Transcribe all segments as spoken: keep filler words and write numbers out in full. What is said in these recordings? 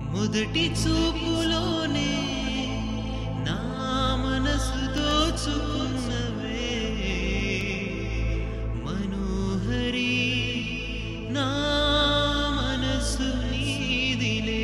మొదటి చూపులోనే నా మనసు దోచుకున్నవే మనోహరి నా మనసు నీదిలే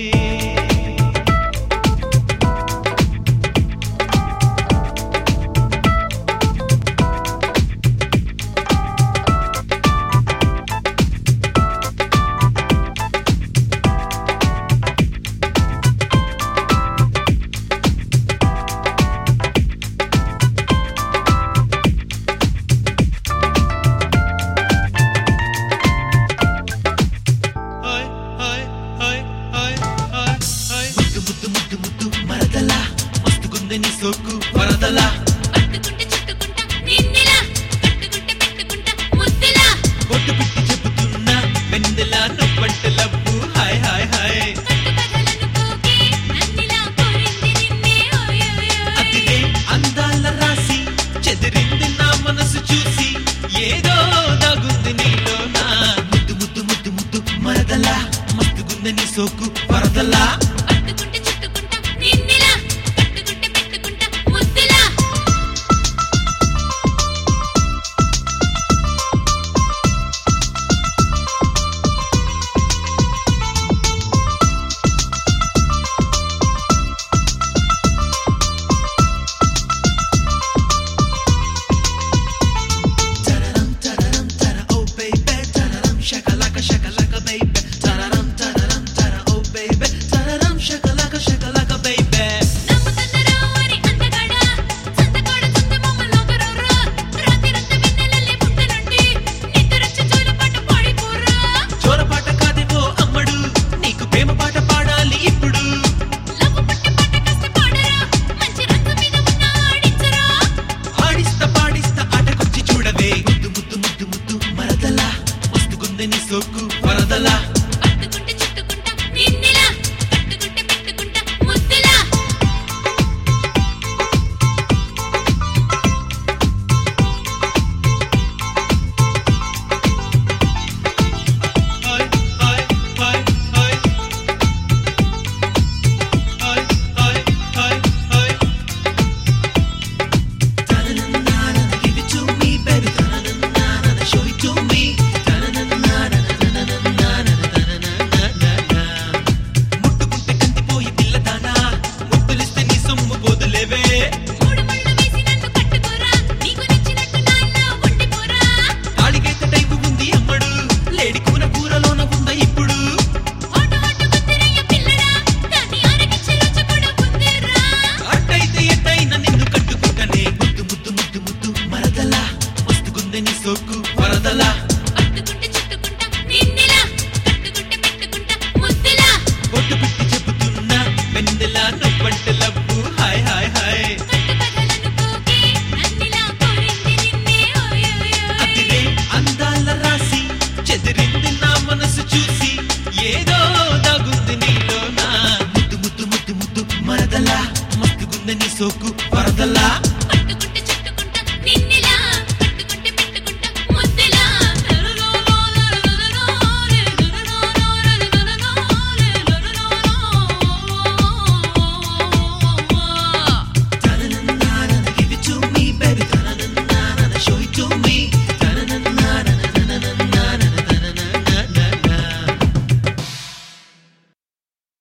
సోకు వరదలా పట్టుకుంటే చుట్టుకుంటా నిన్నెలా పట్టుకుంటే పెట్టుకుంటా ముద్దులా కొట్టు పిట్టి చెబుతున్నా వెన్నెలా నువ్వంటే లవ్వు హాయ్ హాయ్ హాయ్ పట్టుకథలను పోకి నన్నిలా కోరింది నిన్నే ఓయోయో అదిరే అందాల రాసి చెదిరింది నా మనసు చూసి ఏదో దాగుంది నీలో నా ముద్దు ముద్దు ముద్దు ముద్దు మరదలా మస్తుగుందని సోకు వరదలా పట్టుకుంటే చుట్టుకుంటా నిన్నెలా పట్టుకుంటే పెట్టుకుంటా ముద్దులా tararam tararam tara oh baby tararam shakalaka shakalaka baby tararam tararam tara oh baby tararam shakalaka shakalaka baby నమ్ముతన్నరా అని అందగాడా సంతకోడ చుట్ట మమ్మల్లోకరోరా రాత్రిరంతా వెన్నెలల్లే పుట్టనుండి నిద్రొచ్చి జోలపాట పాడిపోరా జోరపాట కాదేవో అమ్మడు నీకు ప్రేమ పాట